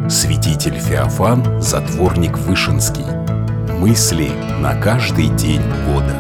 Святитель Феофан, затворник Вышинский. Мысли на каждый день года.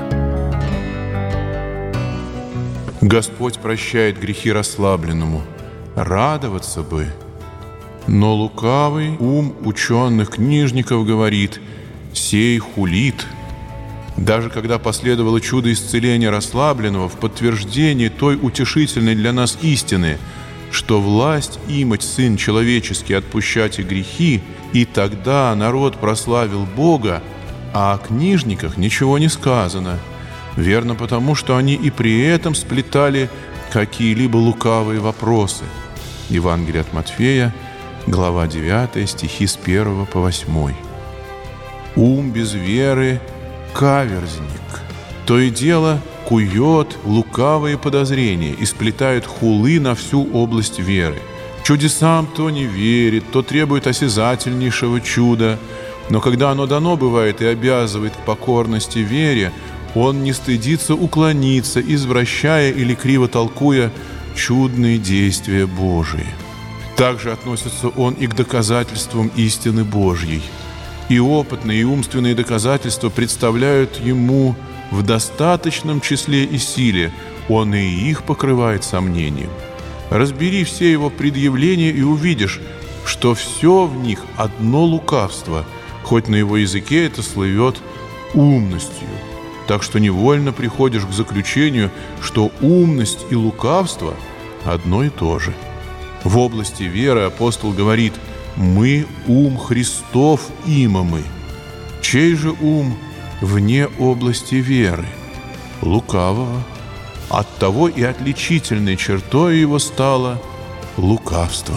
Господь прощает грехи расслабленному, радоваться бы. Но лукавый ум ученых книжников говорит: сей хулит. Даже когда последовало чудо исцеления расслабленного в подтверждение той утешительной для нас истины, что власть имать Сын Человеческий отпущать и грехи, и тогда народ прославил Бога, а о книжниках ничего не сказано. Верно, потому что они и при этом сплетали какие-либо лукавые вопросы. Евангелие от Матфея, глава 9, стихи с 1 по 8. Ум без веры – каверзник. То и дело кует лукавые подозрения и сплетает хулы на всю область веры. Чудесам то не верит, то требует осязательнейшего чуда, но когда оно дано бывает и обязывает к покорности вере, он не стыдится уклониться, извращая или криво толкуя чудные действия Божии. Также относится он и к доказательствам истины Божьей. И опытные, и умственные доказательства представляют ему в достаточном числе и силе, он и их покрывает сомнением. Разбери все его предъявления и увидишь, что все в них одно лукавство, хоть на его языке это слывет умностью. Так что невольно приходишь к заключению, что умность и лукавство одно и то же. В области веры апостол говорит: «Мы ум Христов имамы». Чей же ум вне области веры? Лукавого. Оттого и отличительной чертой его стало лукавство.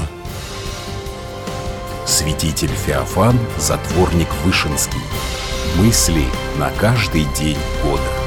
Святитель Феофан, затворник Вышинский. Мысли на каждый день года.